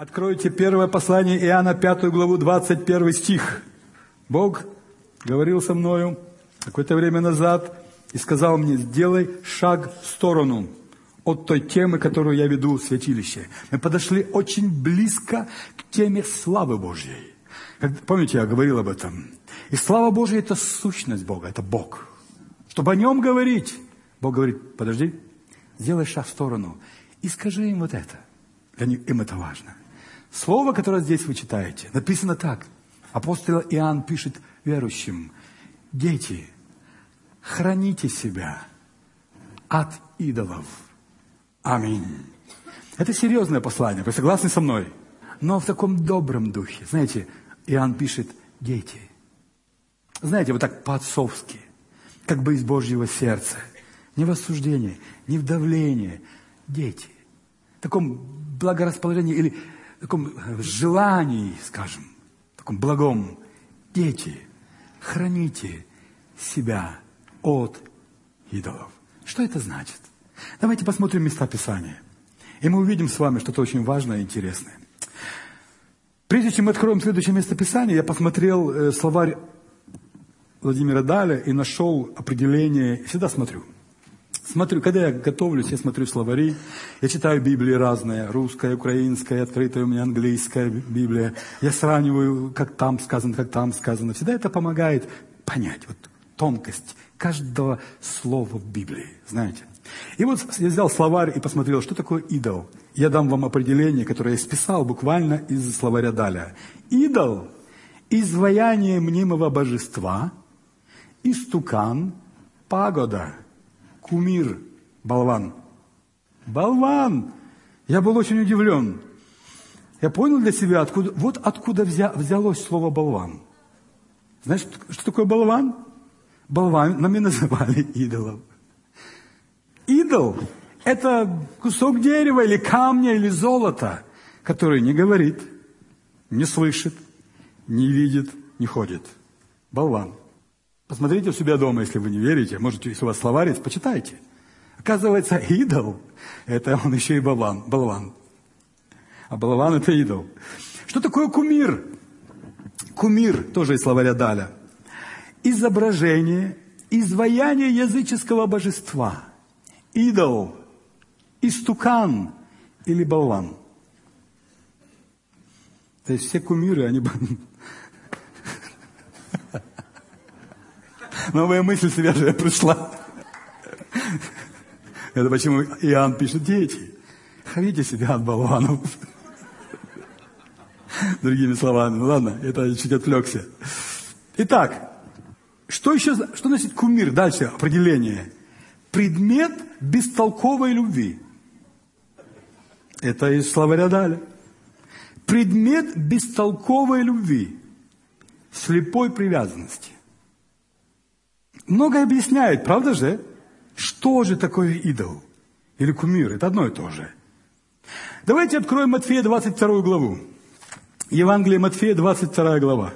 Откройте первое послание Иоанна, 5 главу, 21 стих. Бог говорил со мною какое-то время назад и сказал мне: сделай шаг в сторону от той темы, которую я веду в святилище. Мы подошли очень близко к теме славы Божьей. Помните, я говорил об этом? И слава Божья – это сущность Бога, это Бог. Чтобы о Нем говорить, Бог говорит: подожди, сделай шаг в сторону и скажи им вот это. Для них, им это важно. Слово, которое здесь вы читаете, написано так. Апостол Иоанн пишет верующим: дети, храните себя от идолов. Аминь. Это серьезное послание, вы согласны со мной? Но в таком добром духе. Знаете, Иоанн пишет: дети. Знаете, вот так по-отцовски, как бы из Божьего сердца. Не в осуждении, не в давлении. Дети. В таком благорасположении или в таком желании, скажем, в таком благом. Дети, храните себя от идолов. Что это значит? Давайте посмотрим места Писания. И мы увидим с вами что-то очень важное и интересное. Прежде чем мы откроем следующее место Писания, я посмотрел словарь Владимира Даля и нашел определение. Всегда смотрю, когда я готовлюсь, я смотрю словари, я читаю Библии разные, русская, украинская, открытая у меня английская Библия. Я сравниваю, как там сказано, как там сказано. Всегда это помогает понять вот тонкость каждого слова в Библии, знаете. И вот я взял словарь и посмотрел, что такое идол. Я дам вам определение, которое я списал буквально из словаря Даля. Идол – изваяние мнимого божества, истукан, пагода, кумир, болван. Болван! Я был очень удивлен. Я понял для себя, откуда взялось слово болван. Знаешь, что такое болван? Болван нами называли идолом. Идол – это кусок дерева или камня или золота, который не говорит, не слышит, не видит, не ходит. Болван. Посмотрите у себя дома, если вы не верите. Можете, если у вас словарь есть, почитайте. Оказывается, идол – это он еще и болван. А болван – это идол. Что такое кумир? Кумир, тоже из словаря Даля. Изображение, изваяние языческого божества. Идол, истукан или болван. То есть все кумиры, они... Новая мысль свежая пришла. Это почему Иоанн пишет: дети, храните себя от болванов. Другими словами. Ну ладно, это я чуть отвлекся. Итак, что значит кумир? Дальше определение. Предмет бестолковой любви. Это из словаря Даля. Предмет бестолковой любви. Слепой привязанности. Многое объясняет, правда же? Что же такое идол? Или кумир? Это одно и то же. Давайте откроем Матфея 22 главу. Евангелие Матфея, 22 глава.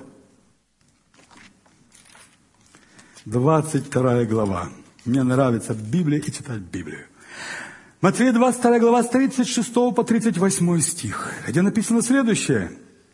22 глава. Мне нравится Библия и читать Библию. Матфея 22 глава с 36 по 38 стих, где написано следующее.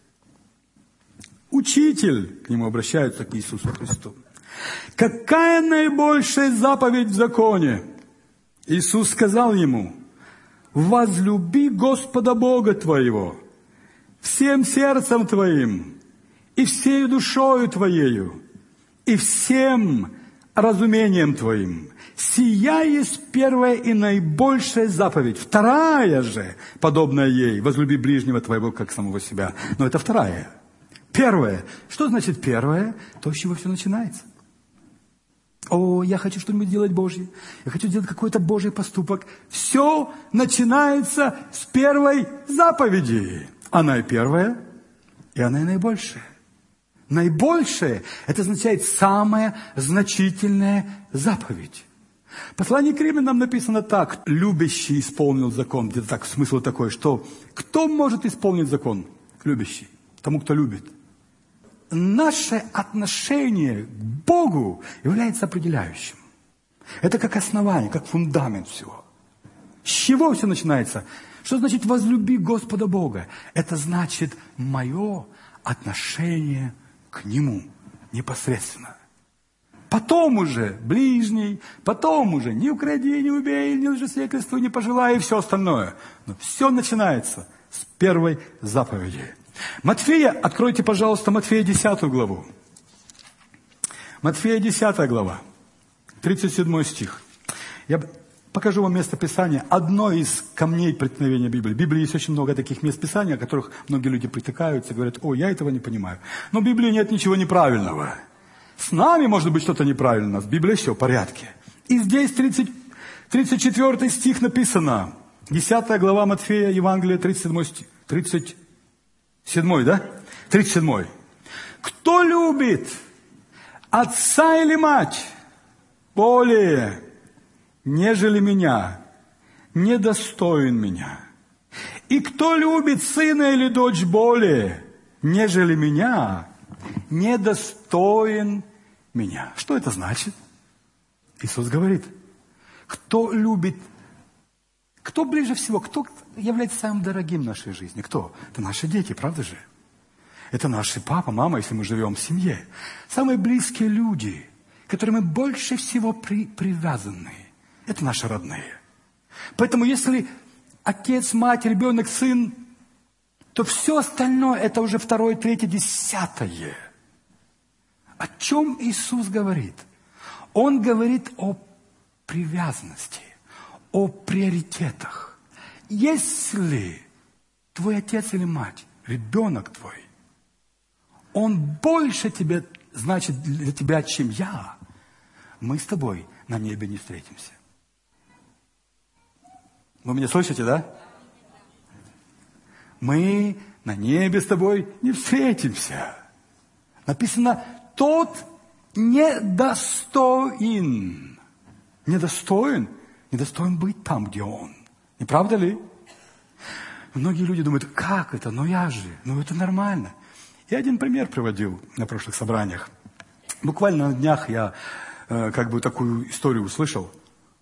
Учитель, к нему обращаются, к Иисусу Христу. Какая наибольшая заповедь в законе? Иисус сказал ему: возлюби Господа Бога твоего всем сердцем твоим, и всею душою твоею, и всем разумением твоим. Сия есть первая и наибольшая заповедь. Вторая же, подобная ей: возлюби ближнего твоего, как самого себя. Но это вторая. Первая. Что значит первая? То, с чего все начинается. О, я хочу что-нибудь делать Божье. Я хочу делать какой-то Божий поступок. Все начинается с первой заповеди. Она и первая, и она и наибольшая. Наибольшее – это означает самая значительная заповедь. В послании к Римлянам написано так: любящий исполнил закон. Где-то так, смысл такой, что кто может исполнить закон? Любящий. Тому, кто любит. Наше отношение к Богу является определяющим. Это как основание, как фундамент всего. С чего все начинается? Что значит возлюби Господа Бога? Это значит мое отношение к Нему непосредственно. Потом уже ближний, потом уже не укради, не убей, не лжесвидетельствуй, не пожелай и все остальное. Но все начинается с первой заповеди. Матфея, откройте, пожалуйста, Матфея 10 главу. Матфея 10 глава, 37 стих. Я покажу вам место Писания. Одно из камней преткновения Библии. В Библии есть очень много таких мест Писания, о которых многие люди притыкаются, говорят: о, я этого не понимаю. Но в Библии нет ничего неправильного. С нами может быть что-то неправильно, в Библии все в порядке. И здесь 34 стих написано. 10 глава Матфея, Евангелие, 37 стих. 37, да? 37. Кто любит отца или мать более, нежели меня, недостоин меня. И кто любит сына или дочь более, нежели меня, недостоин меня. Что это значит? Иисус говорит, кто любит, кто ближе всего, кто является самым дорогим в нашей жизни? Кто? Это наши дети, правда же? Это наши папа, мама, если мы живем в семье. Самые близкие люди, к которым мы больше всего привязаны, это наши родные. Поэтому если отец, мать, ребенок, сын, то все остальное это уже 2, 3, 10. О чем Иисус говорит? Он говорит о привязанности, о приоритетах. Если твой отец или мать, ребенок твой, он больше тебе, значит, для тебя, чем я, мы с тобой на небе не встретимся. Вы меня слышите, да? Мы на небе с тобой не встретимся. Написано, тот недостоин. Недостоин быть там, где он. Не правда ли? Многие люди думают, как это? Ну я же, это нормально. Я один пример приводил на прошлых собраниях. Буквально на днях я такую историю услышал.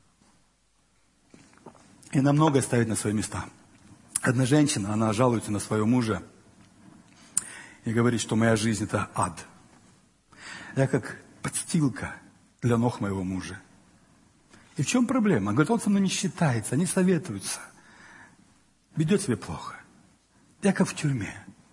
И нам многое ставит на свои места. Одна женщина, она жалуется на своего мужа и говорит, что моя жизнь – это ад. Я как подстилка для ног моего мужа. И в чем проблема? Он говорит, он со мной не считается, не советуется. Ведет себя плохо. Я как в тюрьме.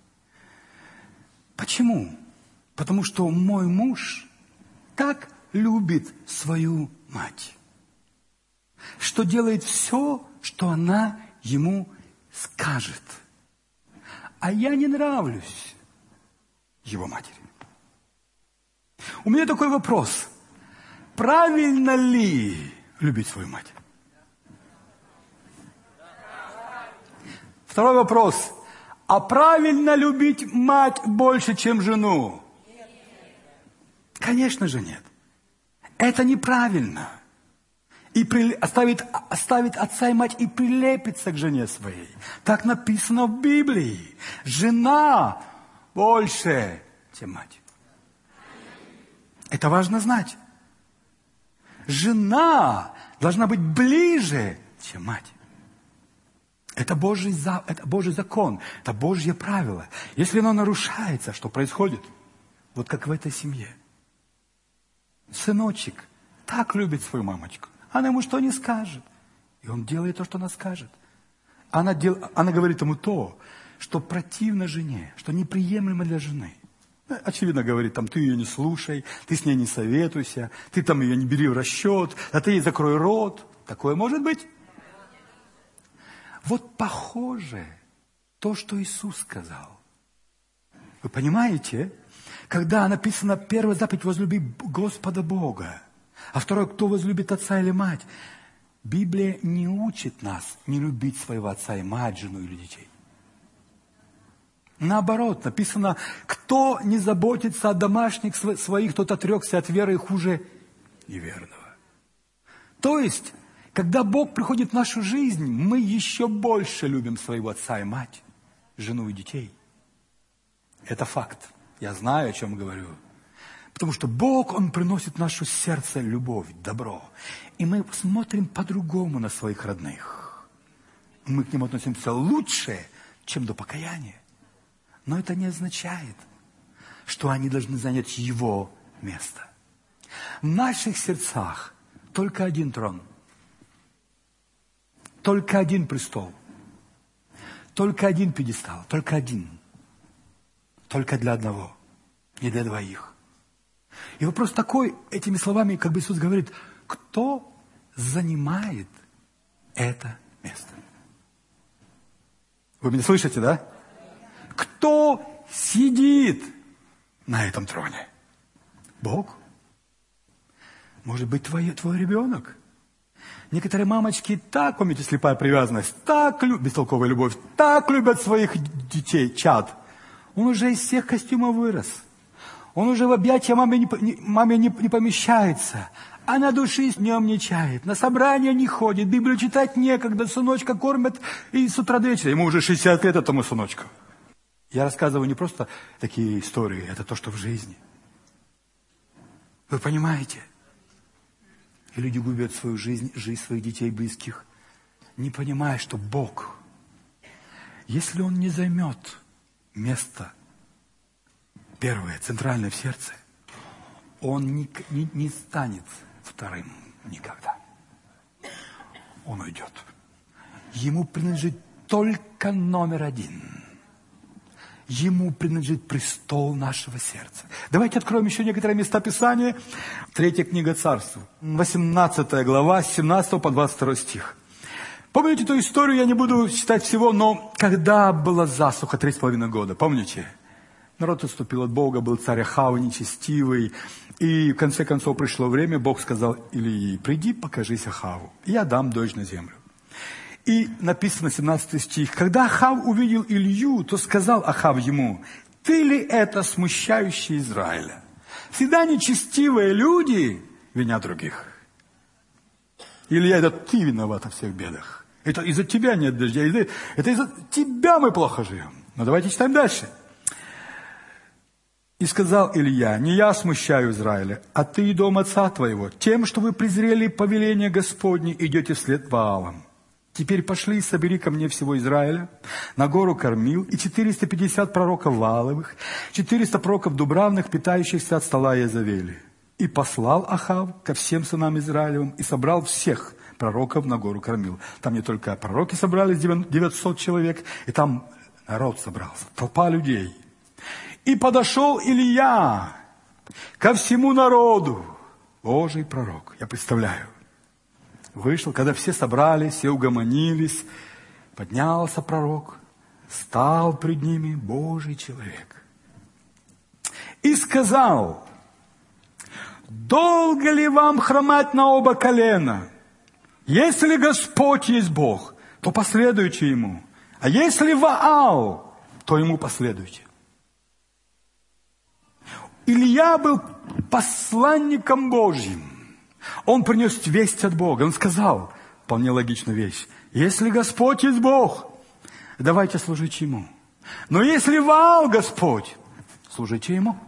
Почему? Потому что мой муж так любит свою мать, что делает все, что она ему скажет. А я не нравлюсь его матери. У меня такой вопрос. Правильно ли любить свою мать? Второй вопрос. А правильно любить мать больше, чем жену? Конечно же нет. Это неправильно. И оставить отца и мать и прилепиться к жене своей. Так написано в Библии. Жена больше, чем мать. Это важно знать. Жена должна быть ближе, чем мать. Это Божий закон, это Божье правило. Если оно нарушается, что происходит? Вот как в этой семье. Сыночек так любит свою мамочку. Она ему что не скажет. И он делает то, что она скажет. Она говорит ему то, что противно жене, что неприемлемо для жены. Очевидно говорит, ты ее не слушай, ты с ней не советуйся, ты ее не бери в расчет, а ты ей закрой рот. Такое может быть? Вот похоже то, что Иисус сказал. Вы понимаете? Когда написано первая заповедь возлюби Господа Бога, а второе, кто возлюбит отца или мать, Библия не учит нас не любить своего отца и мать, жену или детей. Наоборот, написано, кто не заботится о домашних своих, тот отрекся от веры хуже неверного. То есть, когда Бог приходит в нашу жизнь, мы еще больше любим своего отца и мать, жену и детей. Это факт. Я знаю, о чем говорю. Потому что Бог, Он приносит в наше сердце любовь, добро. И мы смотрим по-другому на своих родных. мы к ним относимся лучше, чем до покаяния. Но это не означает, что они должны занять его место. В наших сердцах только один трон, только один престол, только один пьедестал, только один, только для одного, не для двоих. И вопрос такой, этими словами, как бы Иисус говорит, кто занимает это место? Вы меня слышите, да? Кто сидит на этом троне? Бог? Может быть, твой ребенок? Некоторые мамочки так, помните, слепая привязанность, так любят, бестолковая любовь, так любят своих детей, чад. Он уже из всех костюмов вырос. Он уже в объятия маме не помещается. А на души с ним не чает. На собрания не ходит. Библию читать некогда. Сыночка кормят и с утра до вечера. Ему уже 60 лет, этому сыночку. Я рассказываю не просто такие истории. Это то, что в жизни. Вы понимаете? И люди губят свою жизнь, жизнь своих детей близких, не понимая, что Бог, если Он не займет место первое, центральное в сердце, Он не станет вторым никогда. Он уйдет. Ему принадлежит только номер один. Ему принадлежит престол нашего сердца. Давайте откроем еще некоторые места Писания. 3 книга Царств, 18 глава, с 17 по 22 стих. Помните эту историю, я не буду читать всего, но когда была засуха 3,5 года, помните? Народ отступил от Бога, был царь Ахав нечестивый. И в конце концов пришло время, Бог сказал Илии: приди, покажись Ахаву, я дам дождь на землю. И написано 17 стих. Когда Ахав увидел Илью, то сказал Ахав ему: ты ли это смущающий Израиля? Всегда нечестивые люди винят других. Илья, это ты виноват во всех бедах. Это из-за тебя нет дождя. Это из-за тебя мы плохо живем. Но давайте читаем дальше. И сказал Илья: не я смущаю Израиля, а ты и дом отца твоего, тем, что вы презрели повеление Господне, идете вслед Ваалам. Теперь пошли и собери ко мне всего Израиля на гору Кормил и 450 пророков Вааловых, 400 пророков Дубравных, питающихся от стола Иезавели. И послал Ахав ко всем сынам Израилевым и собрал всех пророков на гору Кормил. Там не только пророки собрались, 900 человек, и там народ собрался, толпа людей. И подошел Илья ко всему народу. Божий пророк, я представляю. Вышел, когда все собрались, все угомонились, поднялся пророк, стал пред ними Божий человек. И сказал: долго ли вам хромать на оба колена? Если Господь есть Бог, то последуйте Ему. А если Ваал, то Ему последуйте. Илья был посланником Божьим. Он принес весть от Бога. Он сказал, вполне логичную вещь: если Господь есть Бог, давайте служить Ему. Но если Ваал Господь, служите Ему.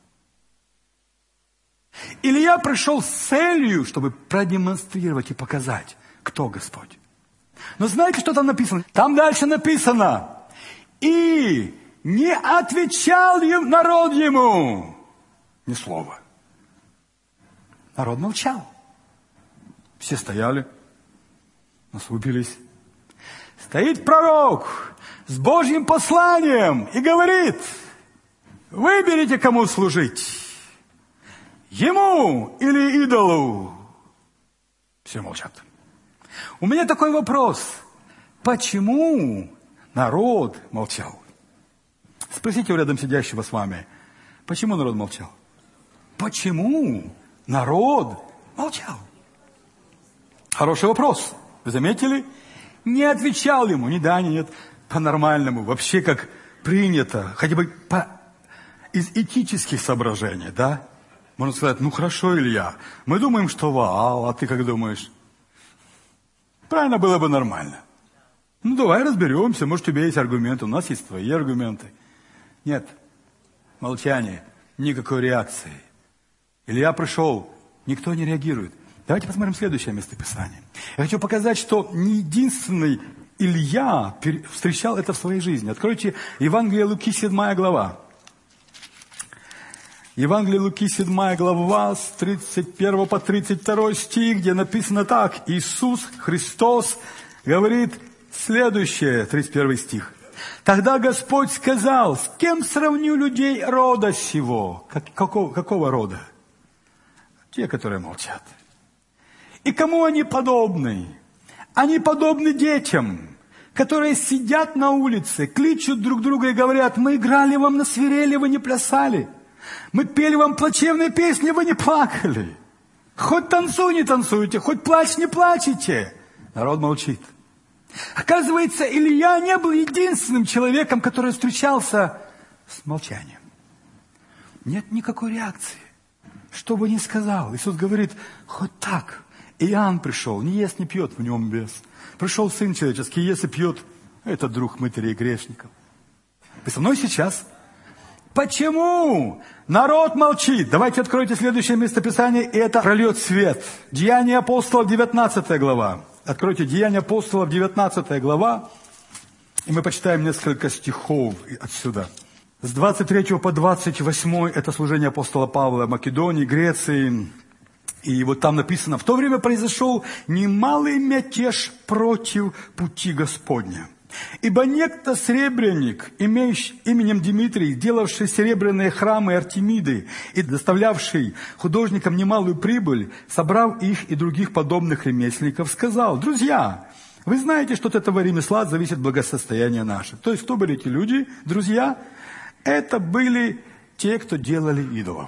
Илья пришел с целью, чтобы продемонстрировать и показать, кто Господь. Но знаете, что там написано? Там дальше написано: и не отвечал народ ему ни слова. Народ молчал. Все стояли, насупились. Стоит пророк с Божьим посланием и говорит: выберите, кому служить, ему или идолу. Все молчат. У меня такой вопрос: почему народ молчал? Спросите у рядом сидящего с вами: почему народ молчал? Почему народ молчал? Хороший вопрос. Вы заметили? Не отвечал ему ни да, ни нет. По-нормальному, вообще как принято, хотя бы из этических соображений, да? Можно сказать: ну хорошо, Илья, мы думаем, что Ваал, а ты как думаешь? Правильно, было бы нормально. Ну давай разберемся, может, у тебя есть аргументы, у нас есть твои аргументы. Нет, молчание, никакой реакции. Илья пришел, никто не реагирует. Давайте посмотрим следующее местописание. Я хочу показать, что не единственный Илья встречал это в своей жизни. Откройте Евангелие Луки, 7 глава. Евангелие Луки, 7 глава, с 31 по 32 стих, где написано так. Иисус Христос говорит следующее, 31 стих. «Тогда Господь сказал, с кем сравню людей рода сего?» Какого рода? Те, которые молчат. «И кому они подобны? Они подобны детям, которые сидят на улице, кличут друг друга и говорят, мы играли вам на свирели, вы не плясали. Мы пели вам плачевные песни, вы не плакали. Хоть танцуй, не танцуйте, хоть плачь, не плачете». Народ молчит. Оказывается, Илья не был единственным человеком, который встречался с молчанием. Нет никакой реакции. Что бы ни сказал, Иисус говорит, хоть так. Иоанн пришел, не ест, не пьет, в нем бес. Пришел Сын Человеческий, ест и пьет, это друг мытарей и грешников. Вы со мной сейчас? Почему народ молчит? Давайте откройте следующее местописание, и это прольет свет. Деяния апостолов, 19 глава. Откройте Деяния апостолов, 19 глава, и мы почитаем несколько стихов отсюда. С 23 по 28 это служение апостола Павла в Македонии, Греции. И вот там написано, в то время произошел немалый мятеж против пути Господня. Ибо некто сребренник, имеющий именем Дмитрий, делавший серебряные храмы Артемиды и доставлявший художникам немалую прибыль, собрав их и других подобных ремесленников, сказал, друзья, вы знаете, что от этого ремесла зависит благосостояние наше. То есть, кто были эти люди, друзья? Это были те, кто делали идолов.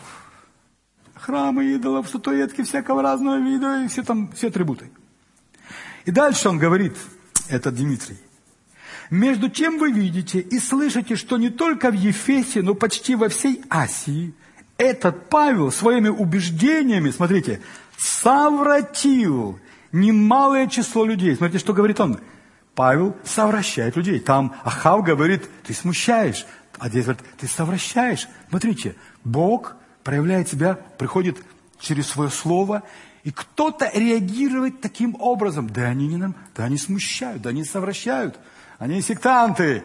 Храмы идолов, статуэтки всякого разного вида и все атрибуты. И дальше он говорит, это Дмитрий. Между тем вы видите и слышите, что не только в Ефесе, но почти во всей Асии этот Павел своими убеждениями, смотрите, совратил немалое число людей. Смотрите, что говорит он. Павел совращает людей. Там Ахав говорит, ты смущаешь. А здесь говорит, ты совращаешь. Смотрите, Бог проявляет себя, приходит через свое слово, и кто-то реагирует таким образом. Да они смущают, да они совращают. Они сектанты.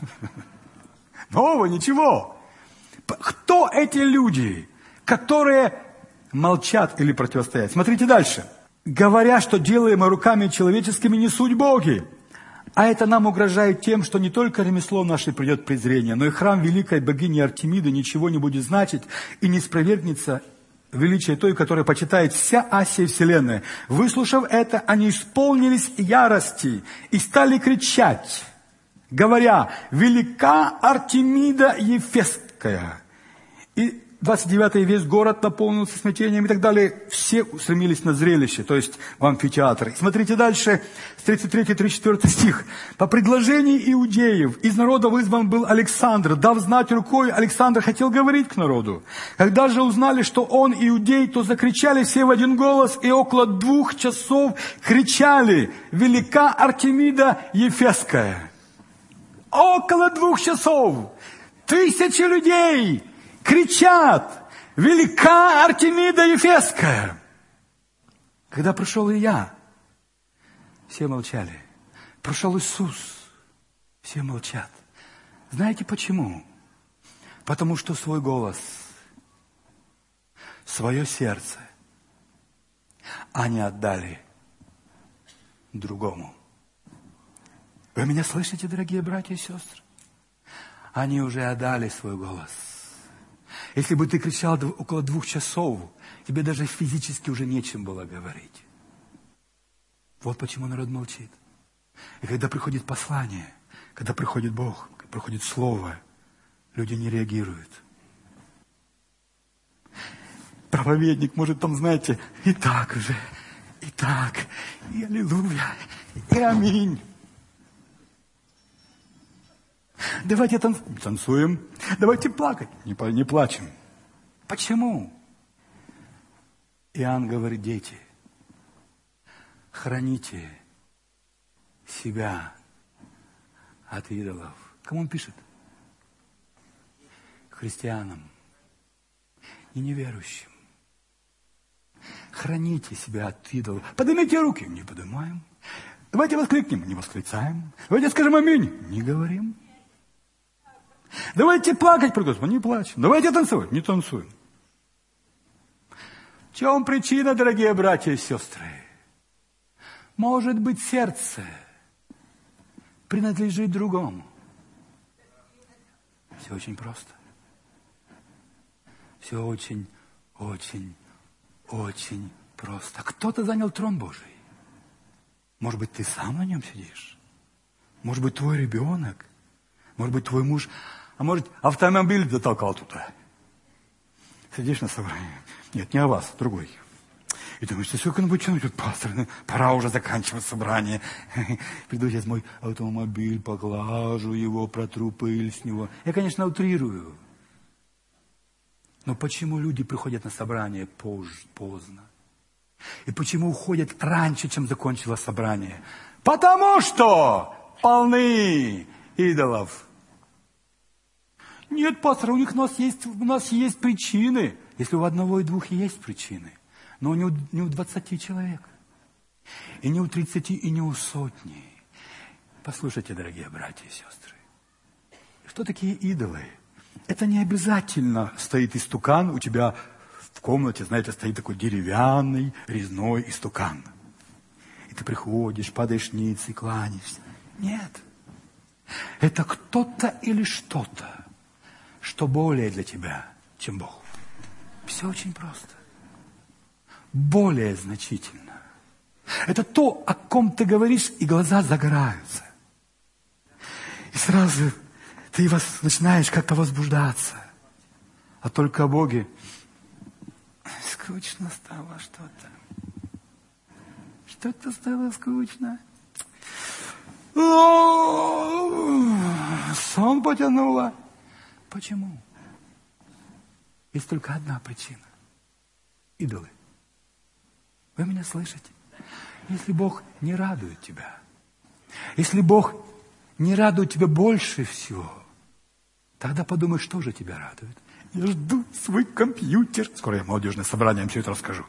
Нового, ничего. Кто эти люди, которые молчат или противостоят? Смотрите дальше. Говоря, что делаемое руками человеческими, не суть боги. А это нам угрожает тем, что не только ремесло наше придет презрение, но и храм великой богини Артемиды ничего не будет значить и не спровергнется величие той, которая почитает вся Асия и Вселенная. Выслушав это, они исполнились ярости и стали кричать, говоря, велика Артемида Ефесская. И 29-й весь город наполнился смятением и так далее. Все устремились на зрелище, то есть в амфитеатр. Смотрите дальше, с 33-34 стих. «По предложению иудеев из народа вызван был Александр. Дав знать рукой, Александр хотел говорить к народу. Когда же узнали, что он иудей, то закричали все в один голос, и около 2 часов кричали, велика Артемида Ефесская». Около 2 часов 1000 людей кричат, велика Артемида Ефесская. Когда пришел Илья, все молчали. Пришел Иисус, все молчат. Знаете почему? Потому что свой голос, свое сердце они отдали другому. Вы меня слышите, дорогие братья и сестры? Они уже отдали свой голос. Если бы ты кричал около 2 часов, тебе даже физически уже нечем было говорить. Вот почему народ молчит. И когда приходит послание, когда приходит Бог, когда приходит Слово, люди не реагируют. Проповедник может там, знаете, и так уже, и так, и аллилуйя, и аминь. Давайте танцуем, давайте плакать. Не плачем. Почему? Иоанн говорит, дети, храните себя от идолов. Кому он пишет? Христианам и неверующим. Храните себя от идолов. Поднимите руки. Не поднимаем. Давайте воскликнем. Не восклицаем. Давайте скажем аминь. Не говорим. Давайте плакать при Господе. Не плачем. Давайте танцевать. Не танцуем. В чем причина, дорогие братья и сестры? Может быть, сердце принадлежит другому. Все очень просто. Все очень, очень, очень просто. Кто-то занял трон Божий. Может быть, ты сам на нем сидишь? Может быть, твой ребенок? Может быть, твой муж? А может, автомобиль затолкал туда? Сидишь на собрании. Нет, не о вас, другой. И думаешь, ты сколько будет тянуть, тут пастор, пора уже заканчивать собрание. Приду сейчас мой автомобиль, поглажу его, протру пыль с него. Я, конечно, утрирую. Но почему люди приходят на собрание поздно? И почему уходят раньше, чем закончилось собрание? Потому что полны идолов. Нет, пастор, у нас есть причины. Если у одного и двух есть причины. Но не у 20 человек. И не у 30, и не у сотни. Послушайте, дорогие братья и сестры. Что такие идолы? Это не обязательно стоит истукан у тебя в комнате, знаете, стоит такой деревянный, резной истукан. И ты приходишь, падаешь ниц и кланяешься. Нет. Это кто-то или что-то, что более для тебя, чем Бог. Все очень просто. Более значительно. Это то, о ком ты говоришь, и глаза загораются. И сразу ты начинаешь как-то возбуждаться. А только о Боге скучно стало что-то. Что-то стало скучно. Сон потянуло. Почему? Есть только одна причина. Идолы. Вы меня слышите? Если Бог не радует тебя, если Бог не радует тебя больше всего, тогда подумай, что же тебя радует. Я жду свой компьютер. Скоро я молодежное собрание, все это расскажу.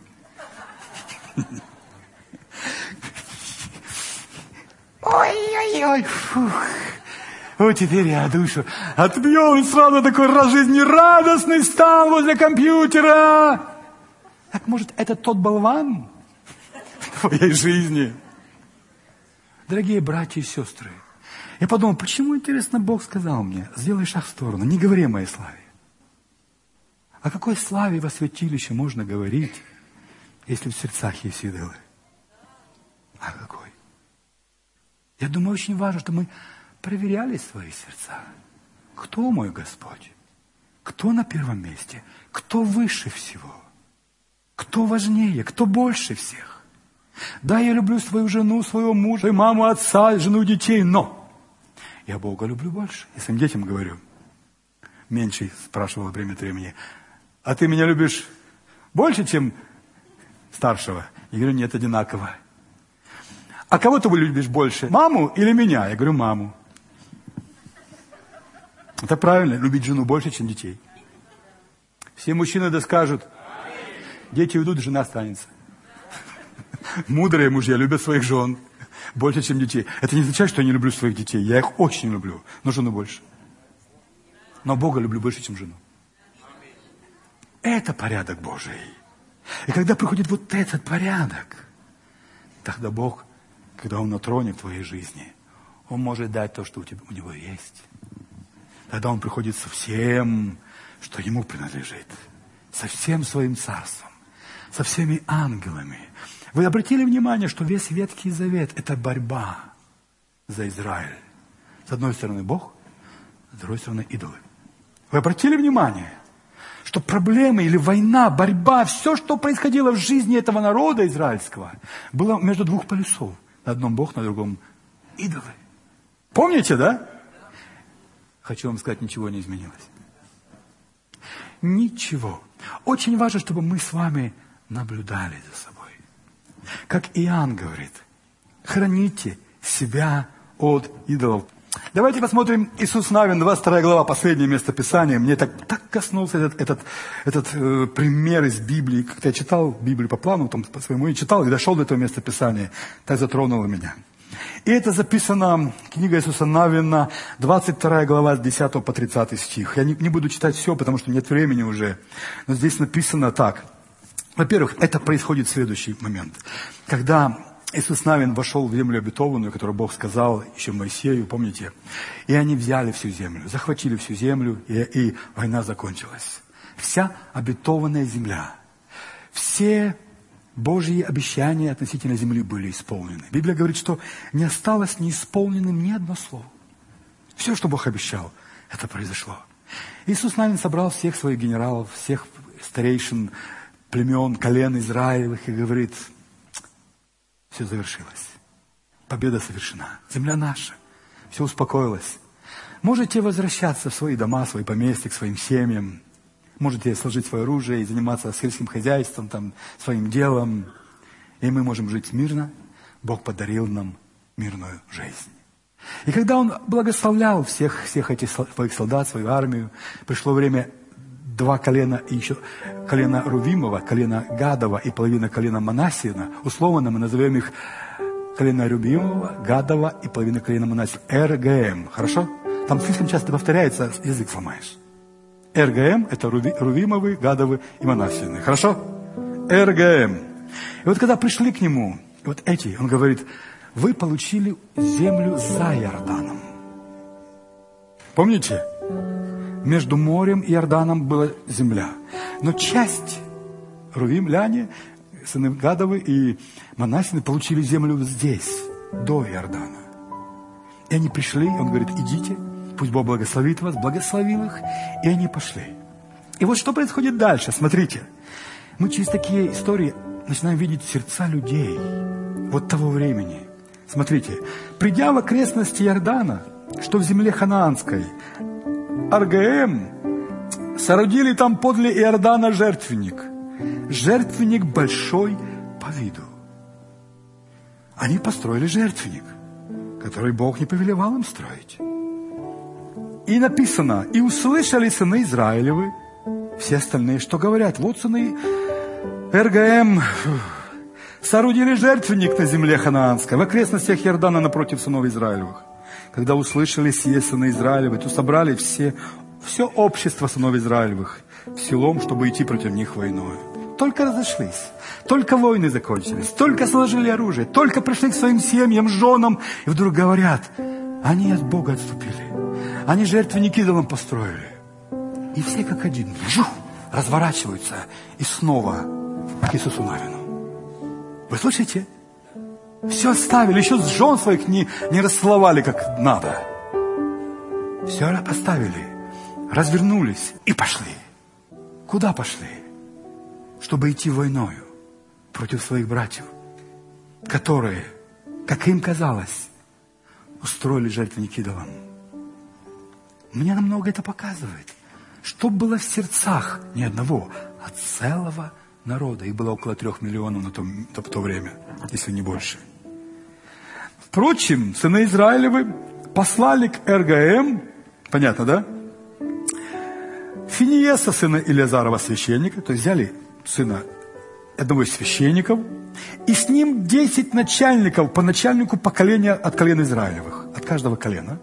Ой-ой-ой, фух. Вот теперь я душу отбил, и сразу такой раз жизнерадостный стал возле компьютера. Так может, это тот болван в твоей жизни? Дорогие братья и сестры, я подумал, почему, интересно, Бог сказал мне, сделай шаг в сторону, не говори о моей славе. О какой славе во святилище можно говорить, если в сердцах есть идолы? А какой? Я думаю, очень важно, что мы проверяли свои сердца. Кто мой Господь? Кто на первом месте? Кто выше всего? Кто важнее? Кто больше всех? Да, я люблю свою жену, своего мужа, свою маму, отца, жену, детей, но я Бога люблю больше. Я своим детям говорю. Меньший спрашивал время от времени, а ты меня любишь больше, чем старшего? Я говорю, нет, одинаково. А кого ты любишь больше, маму или меня? Я говорю, маму. Это правильно, любить жену больше, чем детей. Все мужчины да скажут, дети уйдут, жена останется. Мудрые мужья любят своих жен больше, чем детей. Это не означает, что я не люблю своих детей. Я их очень люблю, но жену больше. Но Бога люблю больше, чем жену. Это порядок Божий. И когда приходит вот этот порядок, тогда Бог, когда Он на троне в твоей жизни, Он может дать то, что у Него есть. Тогда Он приходит со всем, что Ему принадлежит. Со всем своим царством. Со всеми ангелами. Вы обратили внимание, что весь Ветхий Завет – это борьба за Израиль. С одной стороны Бог, с другой стороны идолы. Вы обратили внимание, что проблемы или война, борьба, все, что происходило в жизни этого народа израильского, было между двух полюсов. На одном Бог, на другом идолы. Помните, да? Хочу вам сказать, ничего не изменилось. Ничего. Очень важно, чтобы мы с вами наблюдали за собой. Как Иоанн говорит, храните себя от идолов. Давайте посмотрим Иисус Навин, 22 глава, последнее место Писания. Мне так коснулся этот пример из Библии. Как-то я читал Библию по плану, там, по своему и читал, и дошел до этого места Писания. Так затронуло меня. И это записано, книга Иисуса Навина, 22 глава, с 10 по 30 стих. Я не буду читать все, потому что нет времени уже. Но здесь написано так. Во-первых, это происходит в следующий момент. Когда Иисус Навин вошел в землю обетованную, которую Бог сказал еще Моисею, помните? И они взяли всю землю, захватили всю землю, и война закончилась. Вся обетованная земля, все Божьи обещания относительно земли были исполнены. Библия говорит, что не осталось неисполненным ни одно слово. Все, что Бог обещал, это произошло. Иисус Навин собрал всех своих генералов, всех старейшин, племен, колен Израилевых и говорит: все завершилось. Победа совершена. Земля наша. Все успокоилось. Можете возвращаться в свои дома, в свои поместья, к своим семьям. Можете сложить свое оружие и заниматься сельским хозяйством, своим делом. И мы можем жить мирно. Бог подарил нам мирную жизнь. И когда Он благословлял всех этих своих солдат, свою армию, пришло время 2 колена, и еще колено Рувимова, колено Гадова и половина колена Манассиина. Условно мы назовем их колено Рувимова, Гадова и половина колена Манассиина. РГМ. Хорошо? Там слишком часто повторяется, язык сломаешь. РГМ – это Рувимовы, Гадовы и Манассиины. Хорошо? РГМ. И вот когда пришли к нему, вот эти, он говорит: вы получили землю за Иорданом. Помните? Между морем и Иорданом была земля. Но часть рувимляне, сыны Гадовы и Манассины, получили землю здесь, до Иордана. И они пришли, он говорит: идите, пусть Бог благословит вас, благословил их, и они пошли. И вот что происходит дальше, смотрите. Мы через такие истории начинаем видеть сердца людей вот того времени. Смотрите, придя в окрестности Иордана, что в земле ханаанской, РГМ соорудили там подле Иордана жертвенник. Жертвенник большой по виду. Они построили жертвенник, который Бог не повелевал им строить. И написано: и услышали сыны Израилевы, все остальные, что говорят: вот сыны РГМ соорудили жертвенник на земле ханаанской, в окрестностях Иордана напротив сынов Израилевых. Когда услышали сие сыны Израилевы, то собрали все общество сынов Израилевых в Силом, чтобы идти против них войною. Только разошлись, только войны закончились, только сложили оружие, только пришли к своим семьям, женам, и вдруг говорят: они от Бога отступили, они жертвенник идолам построили. И все как один разворачиваются и снова к Иисусу Навину. Вы слышите? Все оставили, еще жен своих не расцеловали как надо. Все оставили, развернулись и пошли. Куда пошли? Чтобы идти войною против своих братьев, которые, как им казалось, устроили жертвенник идолам. Мне намного это показывает. Что было в сердцах не одного, а целого народа. Их было около 3 миллионов в то время, если не больше. Впрочем, сыны Израилевы послали к РГМ, понятно, да? Финиеса, сына Илиазарова, священника, то есть взяли сына одного из священников, и с ним 10 начальников по начальнику поколения от колен Израилевых, от каждого колена.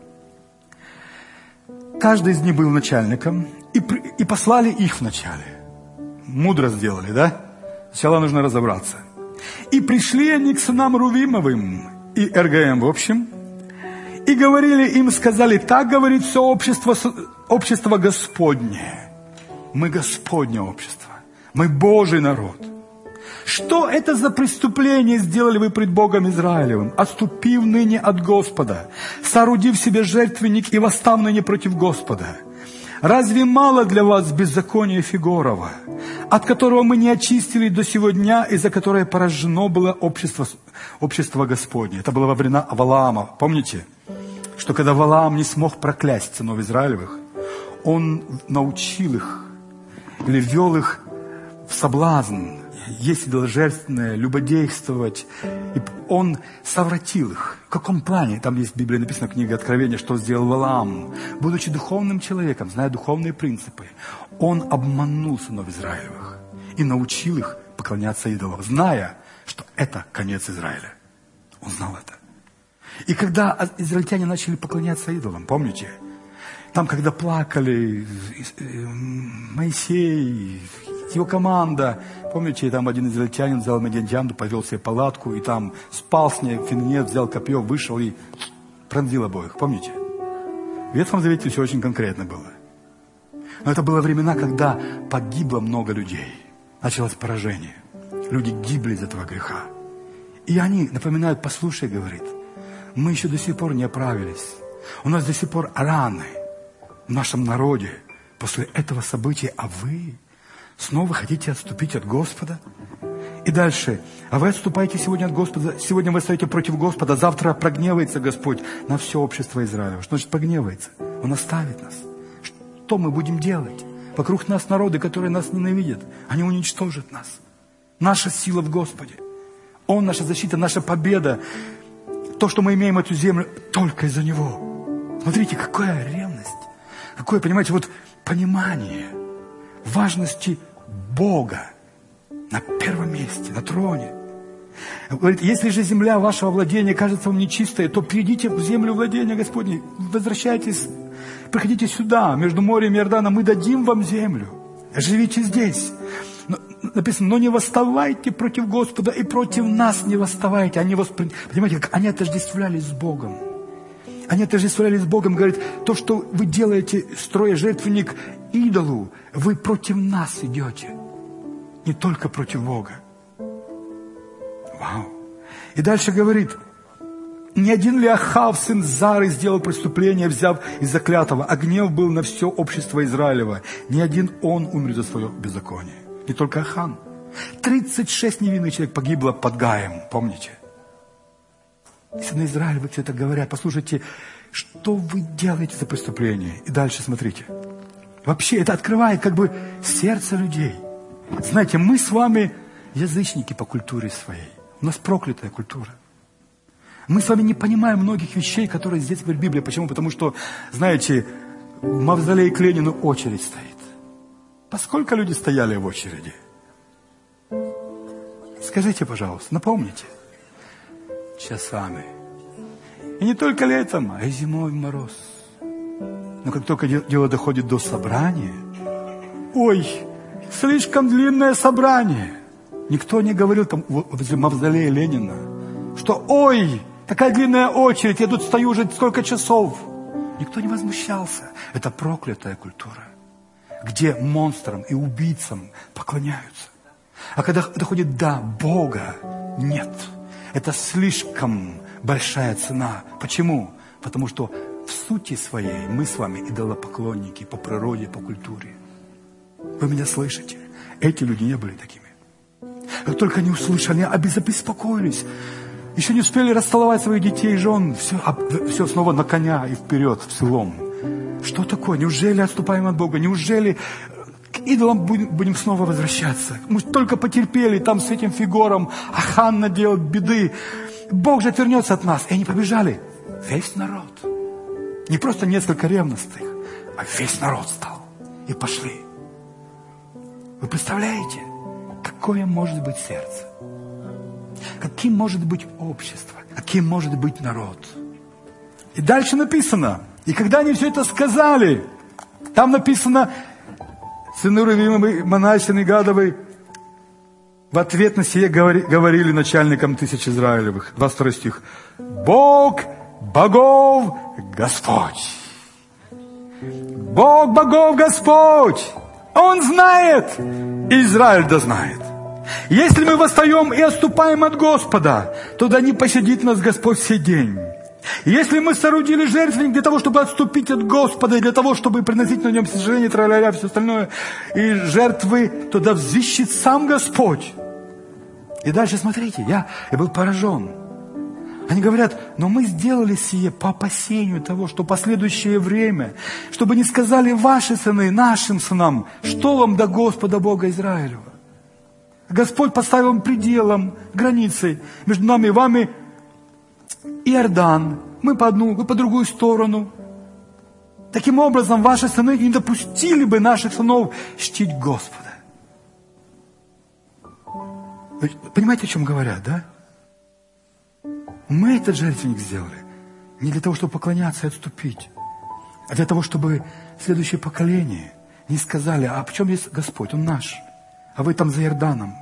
Каждый из них был начальником, и послали их вначале. Мудро сделали, да? Сначала нужно разобраться. И пришли они к сынам Рувимовым и РГМ в общем, и говорили им, сказали: так говорит все общество Господне. Мы Господне общество, мы Божий народ. Что это за преступление сделали вы пред Богом Израилевым, отступив ныне от Господа, соорудив себе жертвенник и восстав ныне против Господа? Разве мало для вас беззакония Фигорова, от которого мы не очистили до сего дня, и за которое поражено было общество Господне? Это было во времена Валаама. Помните, что когда Валаам не смог проклясть сынов Израилевых, он научил их или ввел их в соблазн, есть идоложертвенное, любодействовать. И он совратил их. В каком плане? Там есть в Библии написано, в книге Откровения, что сделал Валаам. Будучи духовным человеком, зная духовные принципы, он обманул сынов Израилевых и научил их поклоняться идолам, зная, что это конец Израиля. Он знал это. И когда израильтяне начали поклоняться идолам, помните? Там, когда плакали Моисей, его команда, помните, там один израильтянин взял медиантянду, повел себе палатку, и там спал с ней, финец, взял копье, вышел и пронзил обоих, помните? В Ветхом Завете все очень конкретно было. Но это было времена, когда погибло много людей. Началось поражение. Люди гибли из этого греха. И они напоминают: послушай, говорит, мы еще до сих пор не оправились. У нас до сих пор раны в нашем народе после этого события, а вы снова хотите отступить от Господа? И дальше: а вы отступаете сегодня от Господа, сегодня вы стоите против Господа, завтра прогневается Господь на все общество Израиля. Что значит прогневается? Он оставит нас. Что мы будем делать? Вокруг нас народы, которые нас ненавидят, они уничтожат нас. Наша сила в Господе. Он наша защита, наша победа. То, что мы имеем эту землю, только из-за Него. Смотрите, какая ревность. Какое, понимаете, вот понимание важности Бога на первом месте, на троне. Говорит: если же земля вашего владения кажется вам нечистой, то придите в землю владения Господней, возвращайтесь, приходите сюда, между морем и Иорданом, мы дадим вам землю, живите здесь. Написано: но не восставайте против Господа и против нас не восставайте. Понимаете, как они отождествлялись с Богом. Они отождествлялись с Богом, говорит: то, что вы делаете, строя жертвенник идолу, вы против нас идете, не только против Бога. Вау! И дальше говорит: не один ли Ахав, сын Зары, сделал преступление, взяв из-за клятого, а гнев был на все общество Израилева. Не один он умер за свое беззаконие. Не только Ахан. 36 невинных человек погибло под Гаем, помните? И сыны Израиля, вы все это говорят: послушайте, что вы делаете за преступление? И дальше смотрите. Вообще это открывает как бы сердце людей. Знаете, мы с вами язычники по культуре своей. У нас проклятая культура. Мы с вами не понимаем многих вещей, которые здесь говорит Библия. Почему? Потому что, знаете, в мавзолее к Ленину очередь стоит. Поскольку люди стояли в очереди? Скажите, пожалуйста, напомните. Часами. И не только летом, а и зимой в мороз. Но как только дело доходит до собрания, ой, слишком длинное собрание. Никто не говорил там в мавзолее Ленина, что ой, такая длинная очередь, я тут стою уже сколько часов. Никто не возмущался. Это проклятая культура, где монстрам и убийцам поклоняются. А когда доходит до Бога, нет. Это слишком большая цена. Почему? Потому что в сути своей мы с вами идолопоклонники по природе, по культуре. Вы меня слышите? Эти люди не были такими. Как только они услышали, они обеспокоились. Еще не успели расцеловать своих детей и жен. Все снова на коня и вперед, в селом. Что такое? Неужели отступаем от Бога? Неужели к идолам будем снова возвращаться? Мы только потерпели там с этим Фигором. Ахан наделал беды. Бог же отвернется от нас. И они побежали. Весь народ. Не просто несколько ревностных, а весь народ стал. И пошли. Вы представляете, какое может быть сердце? Каким может быть общество? Каким может быть народ? И дальше написано, и когда они все это сказали, там написано: сыны Рувимовы, Манассины, Гадовы в ответ на сие говорили начальникам тысяч Израилевых. 22 стих. Бог богов Господь. Бог богов Господь. Он знает, Израиль да знает. Если мы восстаем и отступаем от Господа, то да не пощадит нас Господь сей день. Если мы соорудили жертвенник для того, чтобы отступить от Господа, и для того, чтобы приносить на нем сожаление, тра-ля-ля, все остальное, и жертвы, то да взвищет сам Господь. И дальше смотрите, я был поражен. Они говорят: но мы сделали сие по опасению того, что последующее время, чтобы не сказали ваши сыны нашим сынам, что вам до Господа Бога Израилева. Господь поставил пределом, границей между нами и вами Иордан. Мы по одну, вы по другую сторону. Таким образом, ваши сыны не допустили бы наших сынов чтить Господа. Вы понимаете, о чем говорят, да? Мы этот жертвенник сделали Не для того, чтобы поклоняться и отступить, а для того, чтобы следующее поколение не сказали: а в чем есть Господь? Он наш. А вы там за Иорданом.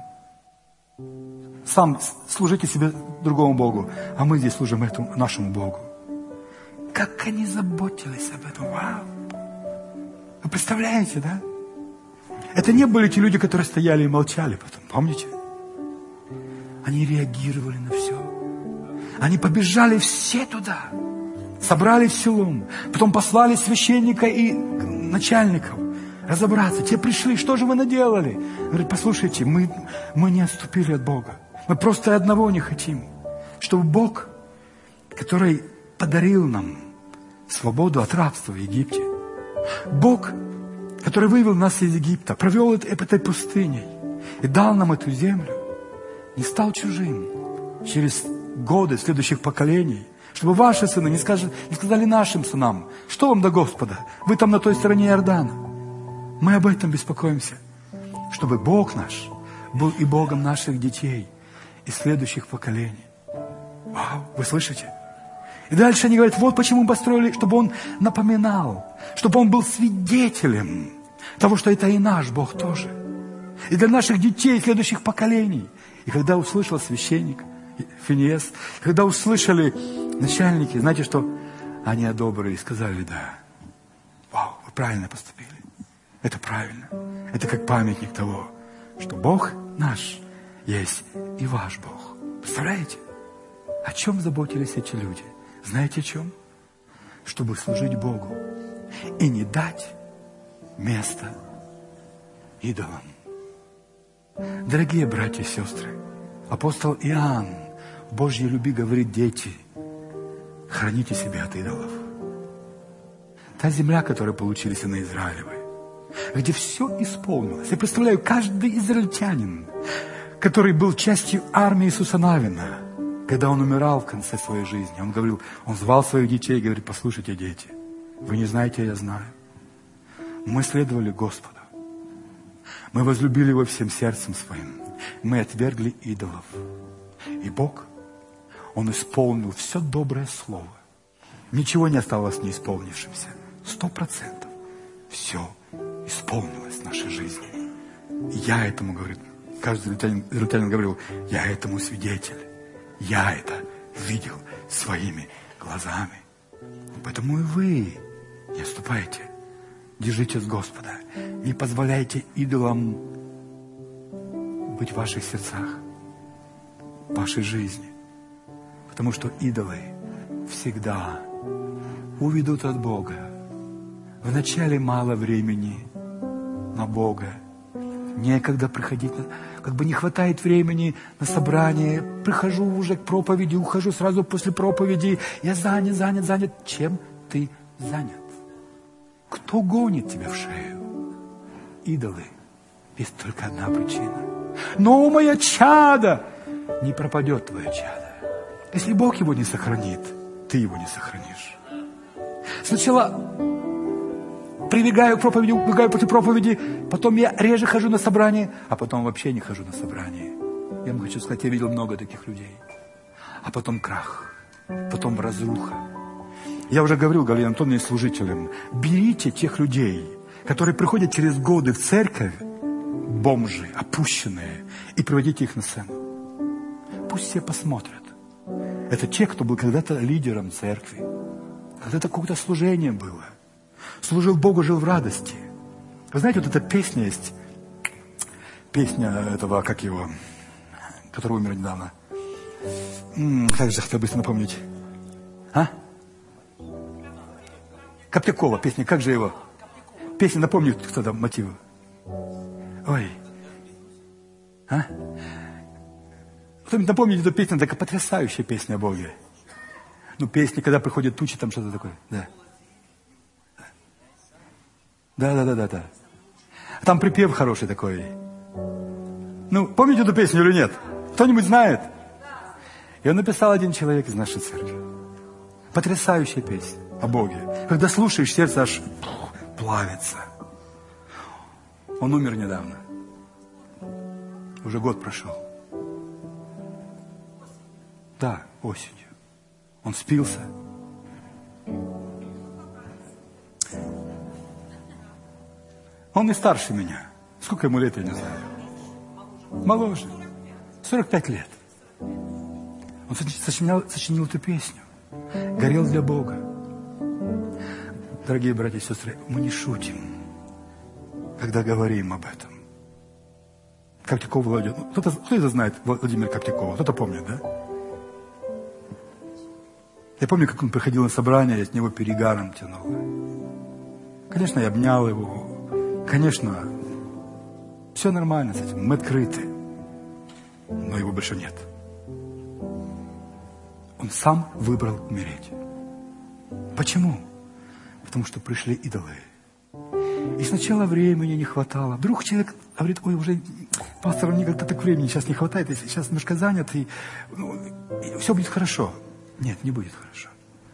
Сам служите себе другому Богу, а мы здесь служим этому нашему Богу. Как они заботились об этом. Вау! Вы представляете, да? Это не были те люди, которые стояли и молчали потом. Помните? Они реагировали на все. Они побежали все туда. Собрали в селом. Потом послали священника и начальников разобраться. Те пришли, что же вы наделали? Говорят: послушайте, мы не отступили от Бога. Мы просто одного не хотим. Чтобы Бог, который подарил нам свободу от рабства в Египте, Бог, который вывел нас из Египта, провел этой пустыней и дал нам эту землю, не стал чужим через годы следующих поколений, чтобы ваши сыны не сказали нашим сынам: что вам до Господа? Вы там на той стороне Иордана. Мы об этом беспокоимся, чтобы Бог наш был и Богом наших детей и следующих поколений. Вау, вы слышите? И дальше они говорят: вот почему мы построили, чтобы он напоминал, чтобы он был свидетелем того, что это и наш Бог тоже. И для наших детей, следующих поколений. И когда услышал священник Финиес, когда услышали начальники, знаете что? Они одобрили и сказали: да, вау, вы правильно поступили. Это правильно. Это как памятник того, что Бог наш есть и ваш Бог. Представляете? О чем заботились эти люди? Знаете о чем? Чтобы служить Богу и не дать место идолам. Дорогие братья и сестры, апостол Иоанн в Божьей любви говорит: дети, храните себя от идолов. Та земля, которую получили сыны Израилевы, где все исполнилось. Я представляю, каждый израильтянин, который был частью армии Иисуса Навина, когда он умирал в конце своей жизни, он звал своих детей и говорит: послушайте, дети, вы не знаете, я знаю. Мы следовали Господу. Мы возлюбили Его всем сердцем своим. Мы отвергли идолов. И Бог, Он исполнил все доброе слово. Ничего не осталось неисполнившимся. 100%. Все исполнилось в нашей жизни. И я этому, говорит, каждый израильтянин говорил: я этому свидетель. Я это видел своими глазами. Поэтому и вы не отступайте. Держитесь Господа. Не позволяйте идолам быть в ваших сердцах, в вашей жизни. Потому что идолы всегда уведут от Бога. Вначале мало времени на Бога. Некогда приходить, не хватает времени на собрание. Прихожу уже к проповеди, ухожу сразу после проповеди. Я занят. Чем ты занят? Кто гонит тебя в шею? Идолы. Есть только одна причина. Но, мое чадо, не пропадет твое чадо. Если Бог его не сохранит, ты его не сохранишь. Сначала прибегаю к проповеди, убегаю после проповеди, потом я реже хожу на собрание, а потом вообще не хожу на собрание. Я вам хочу сказать, я видел много таких людей. А потом крах, потом разруха. Я уже говорил Галине Антоновне, служителям: берите тех людей, которые приходят через годы в церковь, бомжи, опущенные, и приводите их на сцену. Пусть все посмотрят. Это те, кто был когда-то лидером церкви, когда-то какое-то служение было. Служил Богу, жил в радости. Вы знаете, вот эта песня есть, песня этого, как его, который умер недавно. Как же хотел быстро напомнить. Коптякова песня, как же его? Песня, напомни, кто там мотивы. Ой. Кто-нибудь напомнит эту песню, такая потрясающая песня о Боге. Песня, когда приходят тучи, там что-то такое. Да. Там припев хороший такой. Помните эту песню или нет? Кто-нибудь знает? Ее написал один человек из нашей церкви. Потрясающая песня о Боге. Когда слушаешь, сердце аж плавится. Он умер недавно. Уже год прошел. Да, осенью. Он спился Он и старше меня. Сколько ему лет, я не знаю. Моложе. 45 лет. Он сочинил эту песню. Горел для Бога. Дорогие братья и сестры, мы не шутим, когда говорим об этом. Коптяков Володя. Кто это знает, Владимир Коптякова? Кто-то помнит, да? Я помню, как он приходил на собрание, я от него перегаром тянул. Конечно, я обнял его. Конечно, все нормально с этим. Мы открыты. Но его больше нет. Он сам выбрал умереть. Почему? Потому что пришли идолы. И сначала времени не хватало. Вдруг человек говорит: ой, уже, пастор, мне как-то так времени сейчас не хватает, если сейчас немножко занят, и все будет хорошо. Нет, не будет хорошо.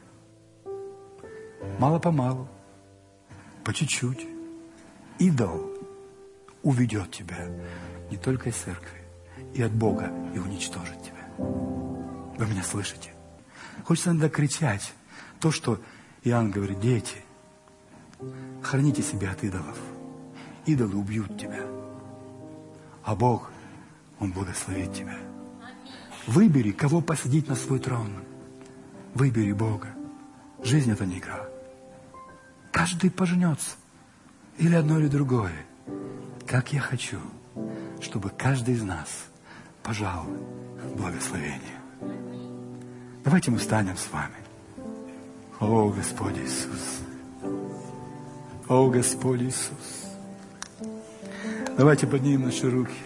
Мало-помалу, по чуть-чуть, идол уведет тебя не только из церкви, и от Бога, и уничтожит тебя. Вы меня слышите? Хочется иногда кричать то, что Иоанн говорит: дети, храните себя от идолов. Идолы убьют тебя. А Бог, Он благословит тебя. Выбери, кого посадить на свой трон. Выбери Бога. Жизнь — это не игра. Каждый пожнется. Или одно, или другое. Как я хочу, чтобы каждый из нас пожал благословение. Давайте мы встанем с вами. О, Господь Иисус! О, Господь Иисус! Давайте поднимем наши руки.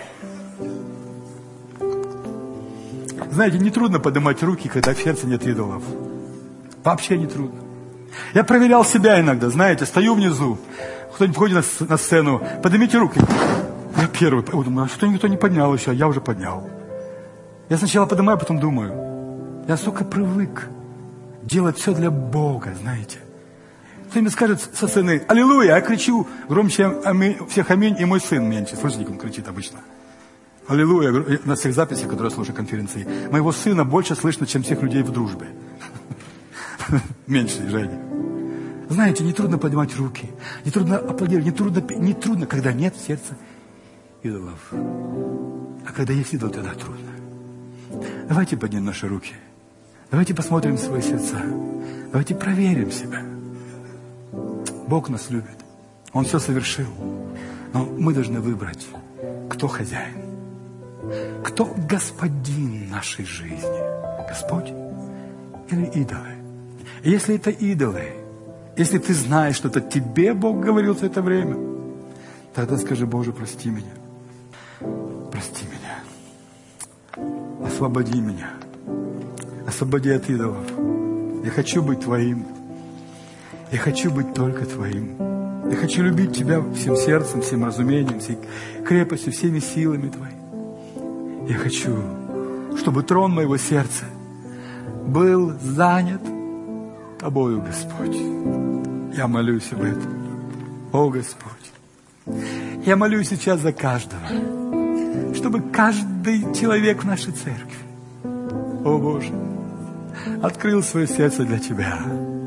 Знаете, не трудно поднимать руки, когда в сердце нет идолов. Вообще не трудно. Я проверял себя иногда, знаете, стою внизу, кто-нибудь входит на сцену, поднимите руки. Я первый, думаю, что никто не поднял еще, я уже поднял. Я сначала поднимаю, потом думаю. Я столько привык делать все для Бога, знаете. Кто-нибудь скажет со сцены: аллилуйя, я кричу громче всех аминь, и мой сын меньше. Слышите, как он кричит обычно? Аллилуйя, на всех записях, которые я слушаю конференции. Моего сына больше слышно, чем всех людей в дружбе. Меньше, Женя. Знаете, не трудно поднимать руки, не трудно аплодировать, не трудно, когда нет в сердце идолов. А когда есть идол, тогда трудно. Давайте поднимем наши руки. Давайте посмотрим в свои сердца. Давайте проверим себя. Бог нас любит. Он все совершил. Но мы должны выбрать, кто хозяин. Кто господин нашей жизни? Господь или идолы? И если это идолы, если ты знаешь, что это тебе Бог говорил в это время, тогда скажи: Боже, прости меня. Прости меня. Освободи меня. Освободи от идолов. Я хочу быть Твоим. Я хочу быть только Твоим. Я хочу любить Тебя всем сердцем, всем разумением, всей крепостью, всеми силами Твоими. Я хочу, чтобы трон моего сердца был занят Тобою, Господь. Я молюсь об этом. О, Господь. Я молюсь сейчас за каждого, чтобы каждый человек в нашей церкви, о Боже, открыл свое сердце для Тебя.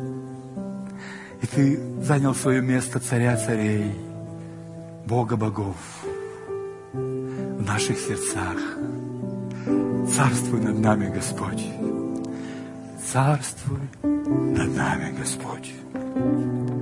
И Ты занял свое место царя царей, Бога богов в наших сердцах. Царствуй над нами, Господь. Царствуй над нами, Господь.